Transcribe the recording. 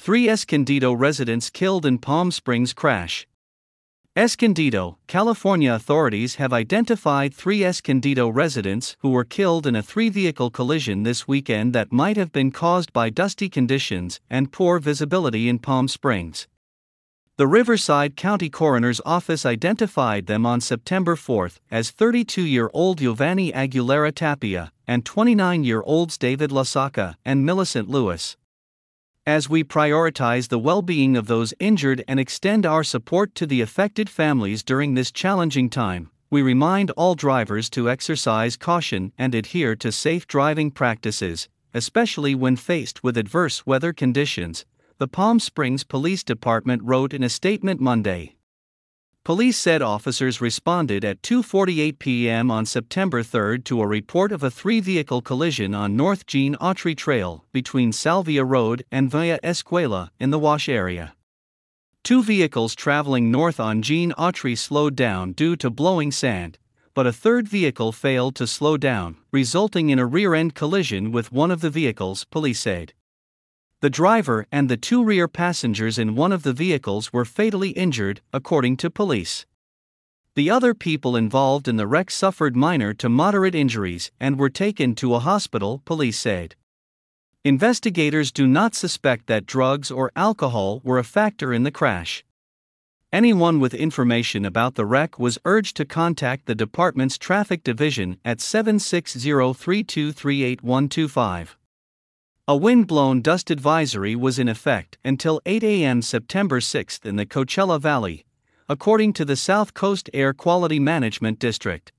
3 Escondido residents killed in Palm Springs crash. Escondido, California authorities have identified 3 Escondido residents who were killed in a 3-vehicle collision this weekend that might have been caused by dusty conditions and poor visibility in Palm Springs. The Riverside County Coroner's Office identified them on September 4 as 32-year-old Giovanni Aguilera Tapia and 29-year-olds David Lasaka and Millicent Lewis. As we prioritize the well-being of those injured and extend our support to the affected families during this challenging time, we remind all drivers to exercise caution and adhere to safe driving practices, especially when faced with adverse weather conditions, the Palm Springs Police Department wrote in a statement Monday. Police said officers responded at 2:48 p.m. on September 3 to a report of a 3-vehicle collision on North Gene Autry Trail between Salvia Road and Via Escuela in the Wash area. 2 vehicles traveling north on Gene Autry slowed down due to blowing sand, but a 3rd vehicle failed to slow down, resulting in a rear-end collision with one of the vehicles, police said. The driver and the 2 rear passengers in one of the vehicles were fatally injured, according to police. The other people involved in the wreck suffered minor to moderate injuries and were taken to a hospital, police said. Investigators do not suspect that drugs or alcohol were a factor in the crash. Anyone with information about the wreck was urged to contact the department's traffic division at 760-323-8125. A wind-blown dust advisory was in effect until 8 a.m. September 6 in the Coachella Valley, according to the South Coast Air Quality Management District.